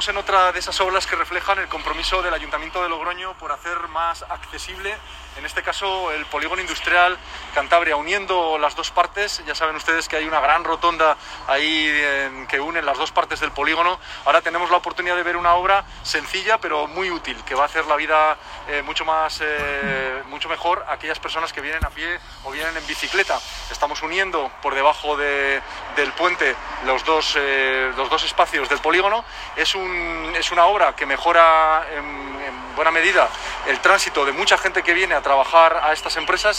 Estamos en otra de esas obras que reflejan el compromiso del Ayuntamiento de Logroño por hacer más accesible, en este caso, el polígono industrial Cantabria, uniendo las dos partes. Ya saben ustedes que hay una gran rotonda ahí que une las dos partes del polígono. Ahora tenemos la oportunidad de ver una obra sencilla pero muy útil, que va a hacer la vida mucho mejor a aquellas personas que vienen a pie o vienen en bicicleta. Estamos uniendo por debajo del puente los dos espacios del polígono. Es una obra que mejora en buena medida el tránsito de mucha gente que viene a trabajar a estas empresas